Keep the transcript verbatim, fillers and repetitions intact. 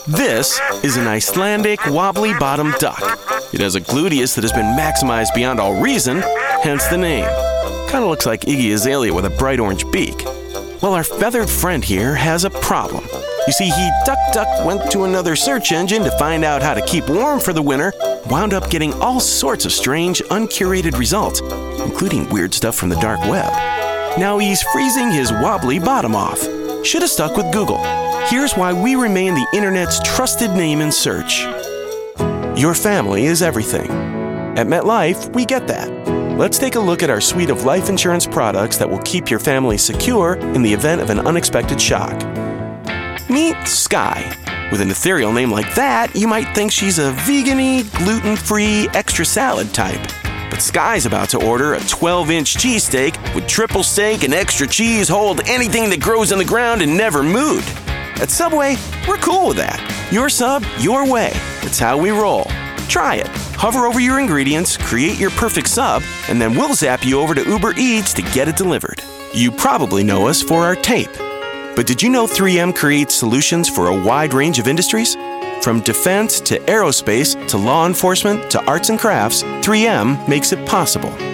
This is an Icelandic wobbly-bottomed duck. It has a gluteus that has been maximized beyond all reason, hence the name. Kind of looks like Iggy Azalea with a bright orange beak. Well, our feathered friend here has a problem. You see, he duck duck went to another search engine to find out how to keep warm for the winter, wound up getting all sorts of strange, uncurated results, including weird stuff from the dark web. Now he's freezing his wobbly bottom off. Should have stuck with Google. Here's why we remain the internet's trusted name in search. Your family is everything. At MetLife, we get that. Let's take a look at our suite of life insurance products that will keep your family secure in the event of an unexpected shock. Meet Sky. With an ethereal name like that, you might think she's a vegan-y, gluten-free, extra salad type. But Sky's about to order a twelve-inch cheesesteak with triple steak and extra cheese, hold anything that grows on the ground and never moved. At Subway, we're cool with that. Your sub, your way. It's how we roll. Try it. Hover over your ingredients, create your perfect sub, and then we'll zap you over to Uber Eats to get it delivered. You probably know us for our tape. But did you know three M creates solutions for a wide range of industries? From defense to aerospace to law enforcement to arts and crafts, three M makes it possible.